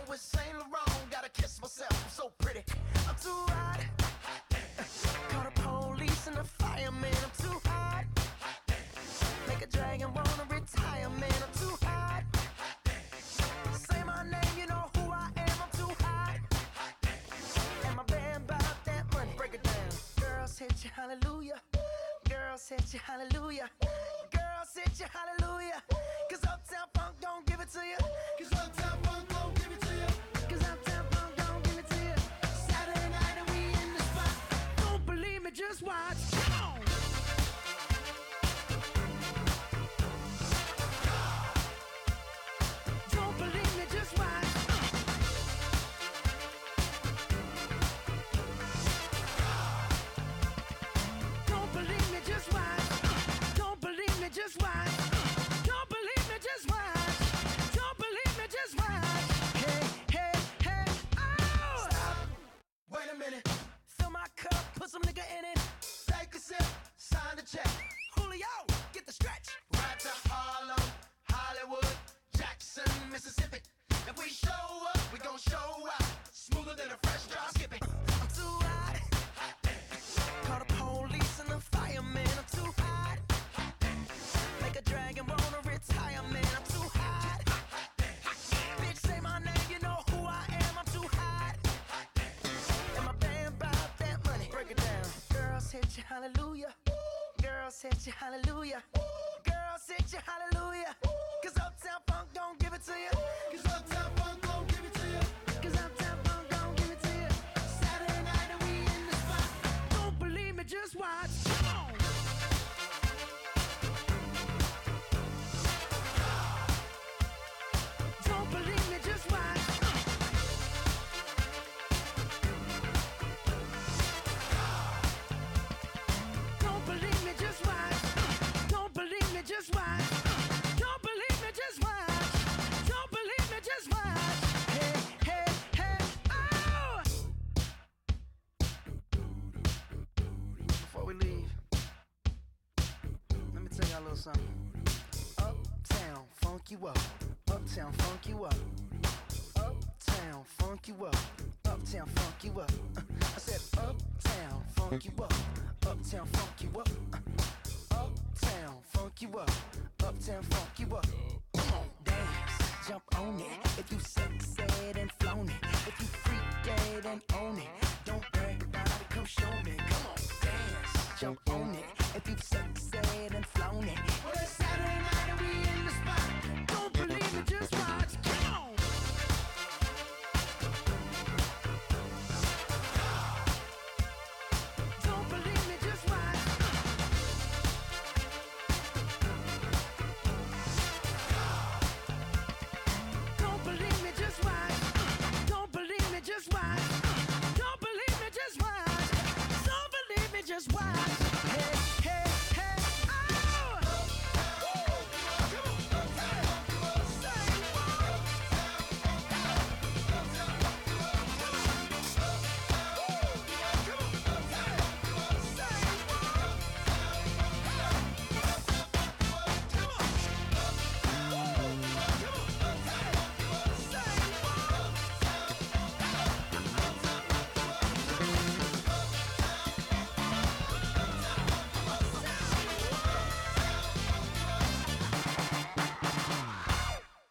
with Saint Laurent. Gotta kiss myself, I'm so pretty. I'm too hot. Call the police and the fireman. I'm too hot. Make a dragon wanna retire, man. I'm too hot. Say my name, you know who I am. I'm too hot. And my band bought that money. Break it down. Girls hit you, hallelujah. Girls hit you, hallelujah. Girls hit you, hallelujah. Cause Uptown Funk don't give it to you. Cause Uptown Funk don't give it to you. Cause Uptown Funk don't give it to you. Saturday night and we in the spot. Don't believe me, just watch. Come on. Don't believe me, just watch. Don't believe me, just watch. Don't believe me, just watch. Don't believe me, just watch. Don't believe me, just watch. Hey, hey, hey, oh! Stop. Wait a minute. Fill my cup, put some nigga in it. Take a sip, sign the check. Julio, get the stretch. Right to Harlem, Hollywood, Jackson, Mississippi. If we show up, we gon' show out. Smoother than a fresh drop. Skip it. I'm too hot. Call the police and the fireman. I'm too hot. Make a dragon wanna retire, man. I'm too hot. Bitch, say my name, you know who I am. I'm too hot. And my band bought that money. Break it down. Girls hit you, hallelujah. Girls hit you, hallelujah. Girls hit you, hallelujah. Cause Uptown Funk don't give it to you. Cause Uptown Funk don't give it to you. Cause Uptown Funk don't give it to you. Saturday night and we in the spot. Don't believe me, just watch. Come on. Don't believe me, just watch. Don't believe me, just watch. Don't believe me, just watch. Don't believe me, just watch. Don't believe me, just watch. Hey, hey, hey, oh! Before we leave, let me tell y'all a little something. Uptown, funk you up. Uptown, funk you up. Uptown, funk you up. Uptown, funk you up. I said uptown, funk you up. Uptown, funk you up. Uptown, funk you up. Uptown, funk you up.